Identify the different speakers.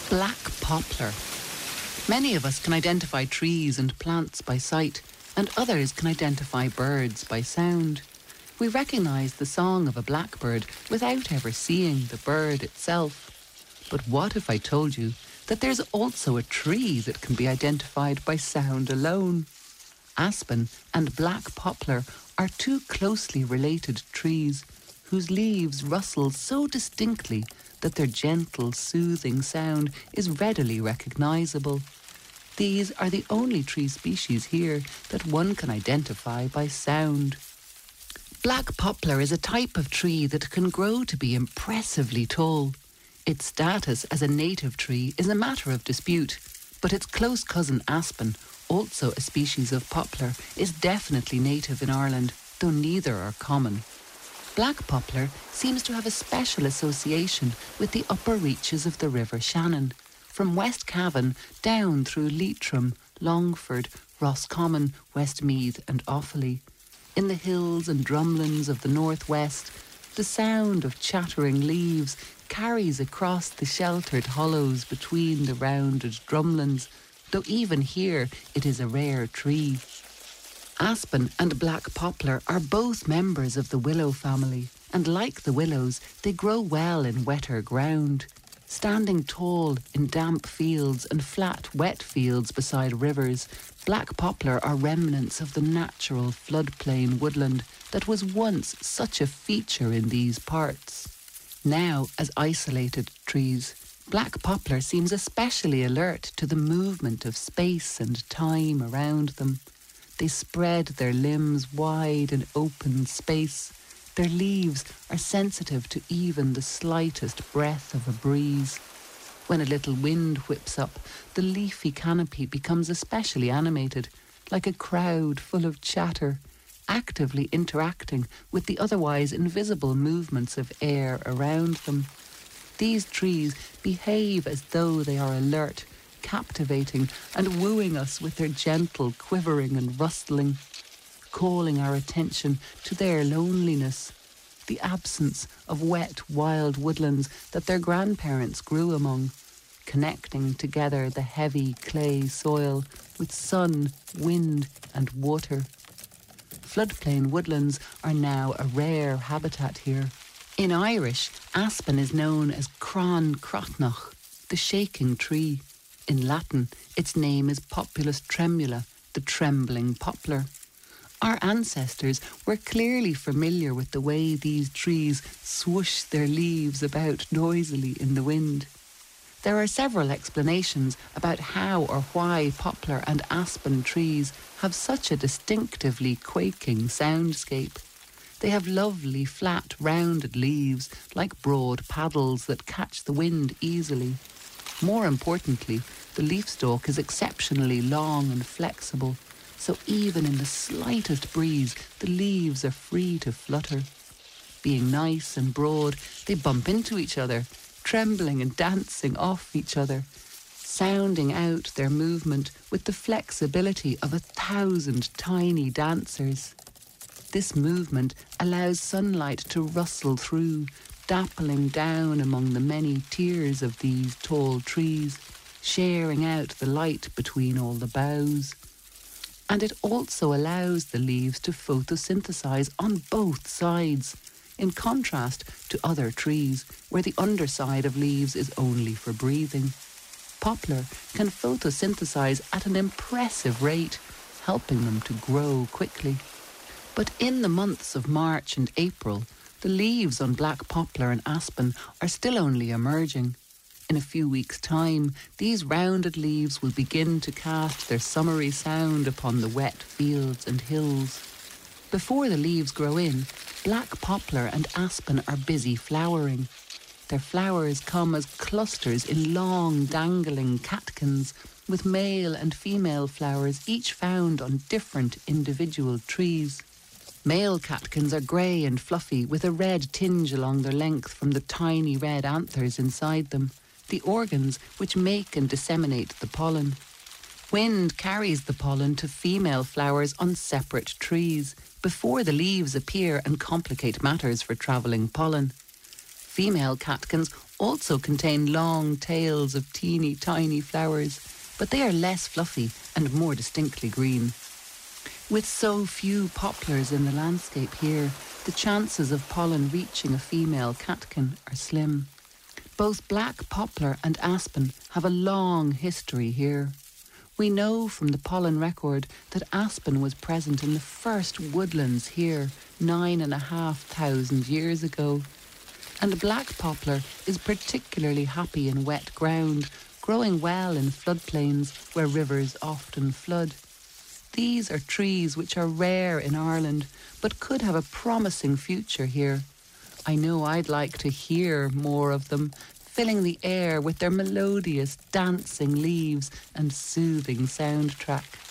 Speaker 1: Black poplar. Many of us can identify trees and plants by sight, and others can identify birds by sound. We recognise the song of a blackbird without ever seeing the bird itself. But what if I told you that there's also a tree that can be identified by sound alone? Aspen and black poplar are two closely related trees whose leaves rustle so distinctly that their gentle, soothing sound is readily recognisable. These are the only tree species here that one can identify by sound. Black poplar is a type of tree that can grow to be impressively tall. Its status as a native tree is a matter of dispute, but its close cousin aspen, also a species of poplar, is definitely native in Ireland, though neither are common. Black poplar seems to have a special association with the upper reaches of the River Shannon, from West Cavan down through Leitrim, Longford, Roscommon, Westmeath and Offaly. In the hills and drumlins of the northwest, the sound of chattering leaves carries across the sheltered hollows between the rounded drumlins, though even here it is a rare tree. Aspen and black poplar are both members of the willow family, and like the willows, they grow well in wetter ground. Standing tall in damp fields and flat, wet fields beside rivers, black poplar are remnants of the natural floodplain woodland that was once such a feature in these parts. Now, as isolated trees, black poplar seems especially alert to the movement of space and time around them. They spread their limbs wide in open space. Their leaves are sensitive to even the slightest breath of a breeze. When a little wind whips up, the leafy canopy becomes especially animated, like a crowd full of chatter, actively interacting with the otherwise invisible movements of air around them. These trees behave as though they are alert, captivating and wooing us with their gentle quivering and rustling, calling our attention to their loneliness, the absence of wet, wild woodlands that their grandparents grew among, connecting together the heavy clay soil with sun, wind and water. Floodplain woodlands are now a rare habitat here. In Irish, aspen is known as Crann Crotnach, the shaking tree. In Latin, its name is Populus tremula, the trembling poplar. Our ancestors were clearly familiar with the way these trees swoosh their leaves about noisily in the wind. There are several explanations about how or why poplar and aspen trees have such a distinctively quaking soundscape. They have lovely, flat, rounded leaves, like broad paddles that catch the wind easily. More importantly, the leaf stalk is exceptionally long and flexible, so even in the slightest breeze, the leaves are free to flutter. Being nice and broad, they bump into each other, trembling and dancing off each other, sounding out their movement with the flexibility of 1,000 tiny dancers. This movement allows sunlight to rustle through, dappling down among the many tiers of these tall trees, sharing out the light between all the boughs. And it also allows the leaves to photosynthesize on both sides, in contrast to other trees where the underside of leaves is only for breathing. Poplar can photosynthesize at an impressive rate, helping them to grow quickly. But in the months of March and April, the leaves on black poplar and aspen are still only emerging. In a few weeks' time, these rounded leaves will begin to cast their summery sound upon the wet fields and hills. Before the leaves grow in, black poplar and aspen are busy flowering. Their flowers come as clusters in long, dangling catkins, with male and female flowers each found on different individual trees. Male catkins are grey and fluffy, with a red tinge along their length from the tiny red anthers inside them, the organs which make and disseminate the pollen. Wind carries the pollen to female flowers on separate trees before the leaves appear and complicate matters for travelling pollen. Female catkins also contain long tails of teeny tiny flowers, but they are less fluffy and more distinctly green. With so few poplars in the landscape here, the chances of pollen reaching a female catkin are slim. Both black poplar and aspen have a long history here. We know from the pollen record that aspen was present in the first woodlands here 9,500 years ago. And black poplar is particularly happy in wet ground, growing well in floodplains where rivers often flood. These are trees which are rare in Ireland, but could have a promising future here. I know I'd like to hear more of them, filling the air with their melodious, dancing leaves and soothing soundtrack.